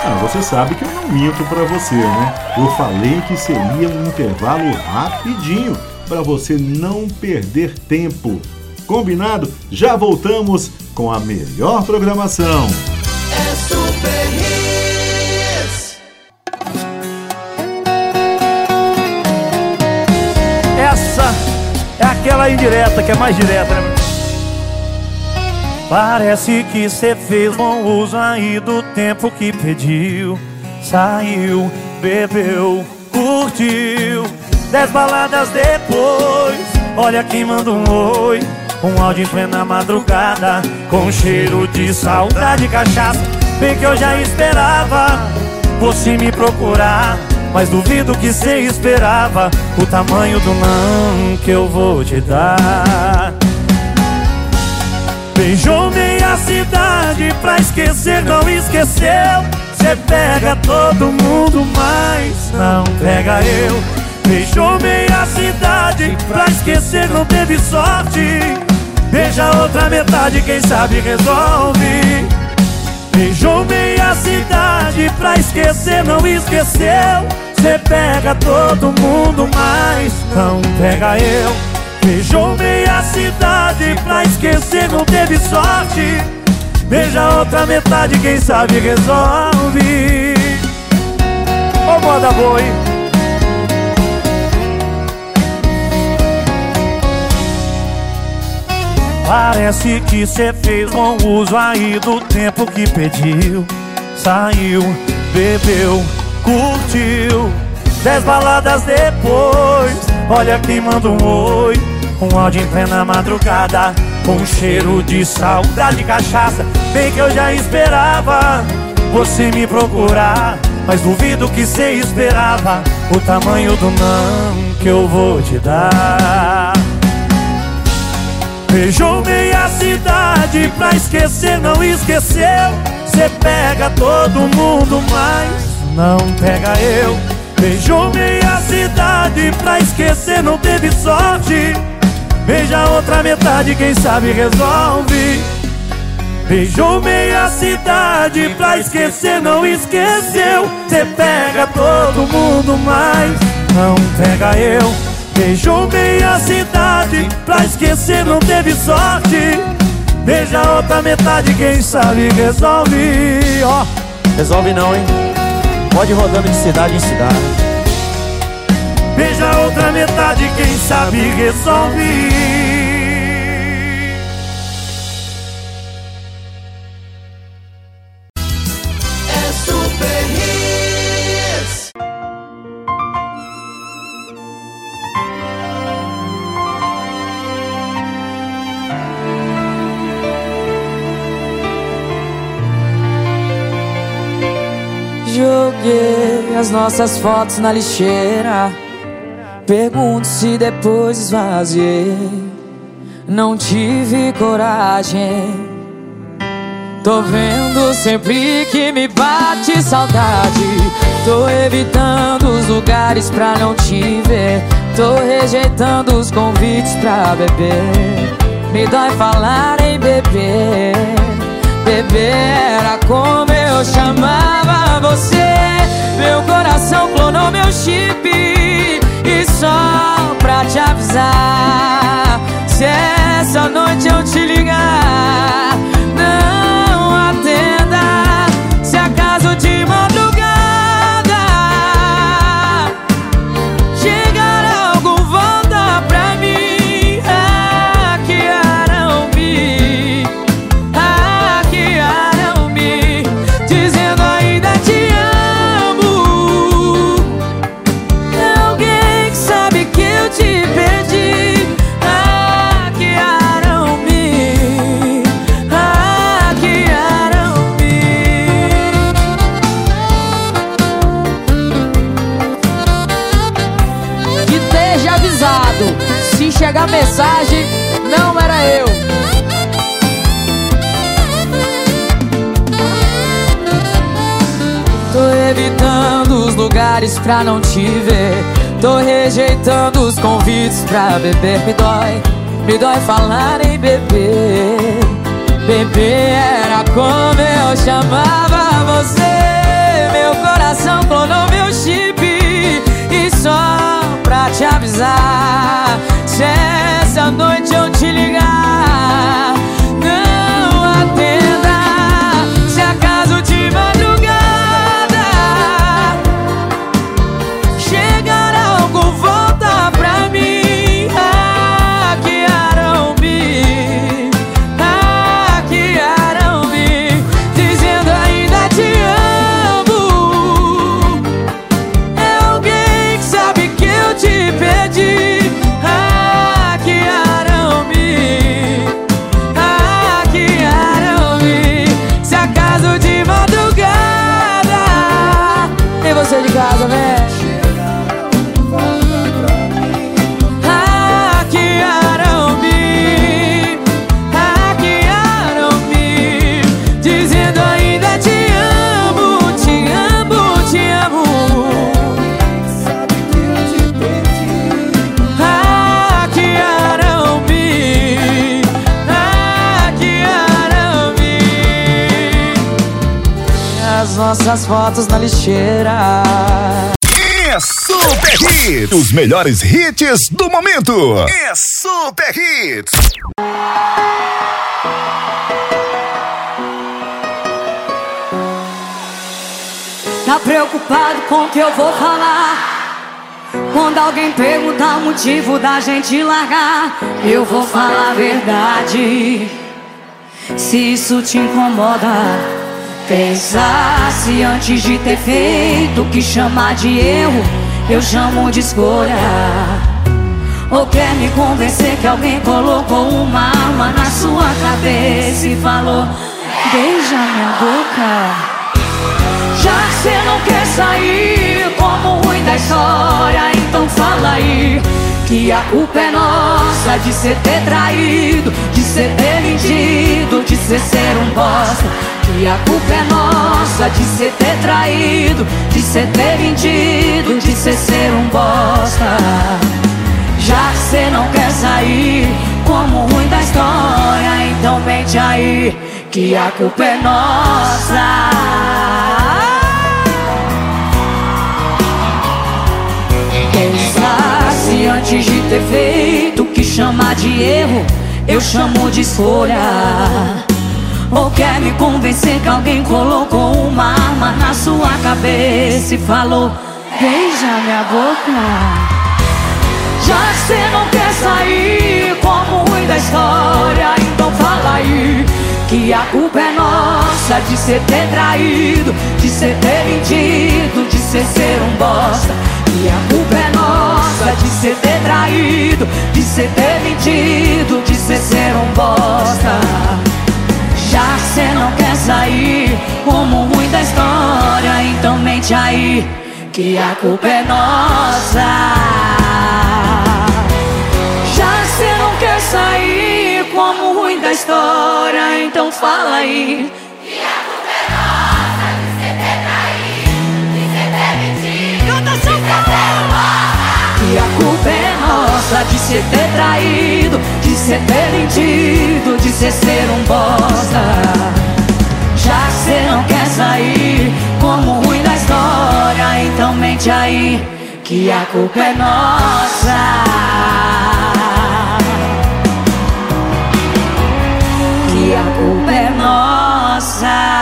Você sabe que eu não minto pra você, né? Eu falei que seria um intervalo rapidinho pra você não perder tempo. Combinado? Já voltamos com a melhor programação. É Super Hits. Essa é aquela indireta que é mais direta, né? Parece que cê fez bom uso aí do tempo que pediu. Saiu, bebeu, curtiu 10 baladas depois. Olha quem manda um oi, um áudio em plena madrugada, com cheiro de saudade e cachaça. Bem que eu já esperava você me procurar, mas duvido que cê esperava o tamanho do não que eu vou te dar. Beijou meia cidade pra esquecer, não esqueceu. Cê pega todo mundo, mas não pega eu. Beijou meia cidade pra esquecer, não teve sorte. Beija a outra metade, quem sabe resolve. Beijou meia cidade pra esquecer, não esqueceu. Cê pega todo mundo, mas não pega eu. Beijou meia cidade pra esquecer, não teve sorte. Beija a outra metade, quem sabe resolve. Ô moda boa, hein? Parece que cê fez bom uso aí do tempo que pediu. Saiu, bebeu, curtiu 10 baladas depois. Olha quem manda um oi, um áudio em plena madrugada, com cheiro de saudade e cachaça. Bem que eu já esperava você me procurar, mas duvido que cê esperava o tamanho do não que eu vou te dar. Beijou meia cidade pra esquecer, não esqueceu. Cê pega todo mundo, mas não pega eu. Beijou meia cidade pra esquecer, não teve sorte. Beija a outra metade, quem sabe resolve. Beijou meia cidade pra esquecer, não esqueceu. Cê pega todo mundo, mas não pega eu. Beijou meia cidade pra esquecer, não teve sorte. Beija a outra metade, quem sabe resolve. Ó, resolve não, hein? Pode ir rodando de cidade em cidade. Beija a outra metade, quem sabe resolve. Joguei as nossas fotos na lixeira. Pergunto se depois esvaziei. Não tive coragem. Tô vendo sempre que me bate saudade. Tô evitando os lugares pra não te ver. Tô rejeitando os convites pra beber. Me dói falar em beber. Beber era como eu chamava você. Meu coração clonou meu chip. E só pra te avisar, se essa noite eu te ligar, não atenda. Se acaso de madrugada chegar algum, volta pra mim. Hackearam-me, dizendo ainda te amo. Alguém que sabe que eu te perdi. Hackearam-me, hackearam-me. Que esteja avisado, se chegar mensagem, não era eu. Tô evitando os lugares pra não te ver. Tô rejeitando os convites pra beber. Me dói falar em beber. Beber era como eu chamava você. só pra te avisar. Se essa noite eu te ligar, não atenda. Se acaso de madrugada chegar algo, volta pra mim. Hackearam-me, dizendo ainda te amo. É alguém que sabe que eu te perdi. Hackearam-me, se acaso de madrugada. E você de casa, velho? Hackearam-me, dizendo ainda te amo, te amo, te amo. Hackearam-me, hackearam-me. As nossas fotos na lixeira. É Super Hits, os melhores hits do momento. É Super Hits. Tá preocupado com o que eu vou falar? Quando alguém perguntar o motivo da gente largar, eu vou falar a verdade. Se isso te incomoda, pensasse antes de ter feito. O que chamar de erro, eu chamo de escolha. Ou quer me convencer que alguém colocou uma arma na sua cabeça e falou: beija minha boca. Já que cê não quer sair como ruim da história, então fala aí que a culpa é nossa de cê ter traído, de cê ter mentido, de cê ser um bosta. Que a culpa é nossa de cê ter traído, de cê ter mentido, de cê ser um bosta. Já que cê não quer sair como ruim da história, então mente aí que a culpa é nossa. Pensasse antes de ter feito. O que chamar de erro, eu chamo de escolha. Ou quer me convencer que alguém colocou uma arma na sua cabeça e falou: beija minha boca. Já que cê não quer sair como ruim da história, então fala aí que a culpa é nossa de cê ter traído, de cê ter mentido, de cê ser um bosta. E a culpa é nossa de cê ter traído, de cê ter mentido, de cê ser um bosta. Já que cê não quer sair como ruim da história, então mente aí que a culpa é nossa. Já que cê não quer sair como ruim da história, então fala aí que a culpa é nossa de cê ter traído, de cê ter mentido, de cê ser um bosta. Que a culpa é nossa de cê ter traído, de cê ter mentido, de cê ser um bosta. Já que cê não quer sair como ruim da história, então mente aí que a culpa é nossa. Que a culpa é nossa.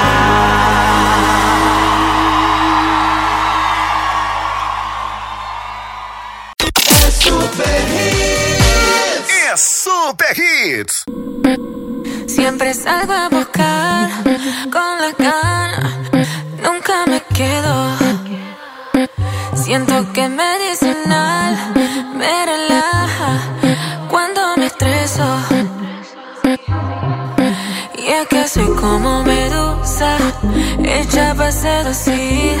É Super Hits. Siempre salgo a buscar con la gana, nunca me quedo. Siento que medicinal me relaja cuando me estreso. Y es que soy como medusa, hecha para seducir.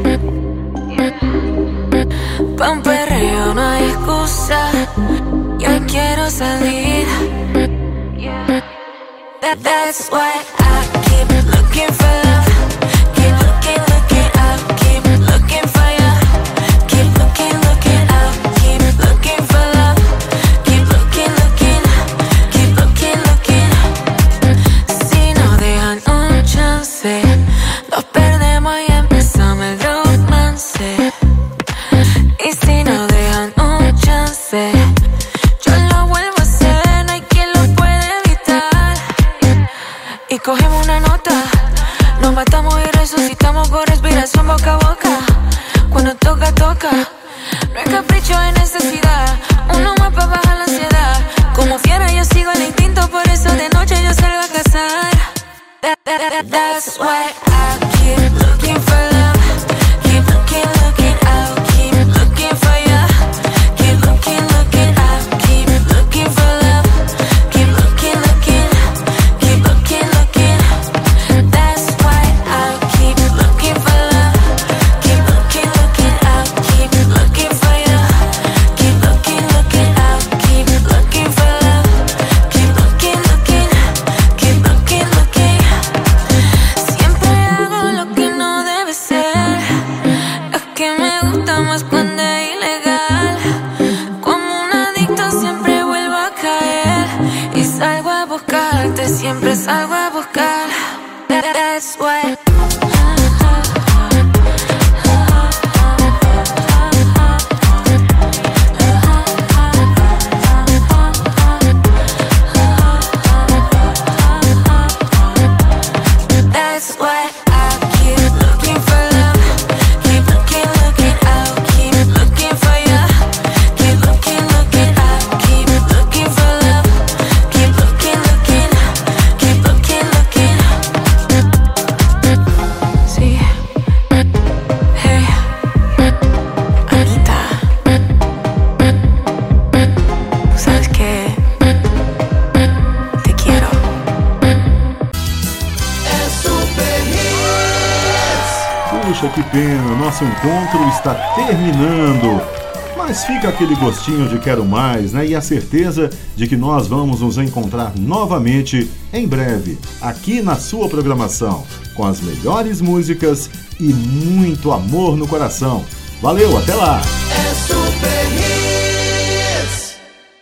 Pa' un perreo no hay excusa, yo quiero salir. That's why I keep looking for love. Keep looking, looking up. Keep looking for you. Keep looking, looking up. Keep looking for love. Keep looking, looking. Keep looking, looking. Si no dejan un chance, nos perdemos y empezamos el romance. Y y cogemos una nota. Nos matamos y resucitamos con respiración boca a boca. Cuando toca, toca. No es capricho, es necesidad. Uno más para bajar la ansiedad. Como fiera yo sigo el instinto, por eso de noche yo salgo a cazar. That's why I keep looking for love. Keep looking, looking out. Keep looking for you. Keep looking, looking out. Keep looking for love. Keep looking, looking. Keep looking, looking. That's why I keep looking for love. Keep looking, looking out. Keep looking for you. Keep looking, looking out. Keep looking for love. Keep looking, looking. Keep looking, looking. Siempre hago lo que no debe ser. Es que me gusta más cuando es ilegal. Como un adicto siempre vuelvo a caer. Y salgo a buscarte, siempre salgo a buscar. That's why. That's why I keep looking for love. Keep looking, looking out. Keep looking for you. Keep looking, looking out. Keep looking for love. Keep looking, looking. Keep looking, looking. Sí. Hey, Anita. ¿Tú sabes qué? Te quiero. É Super Hits. Puxa, que pena, nosso encontro está terminando. Mas fica aquele gostinho de quero mais, né? E a certeza de que nós vamos nos encontrar novamente em breve, aqui na sua programação, com as melhores músicas e muito amor no coração. Valeu, até lá! É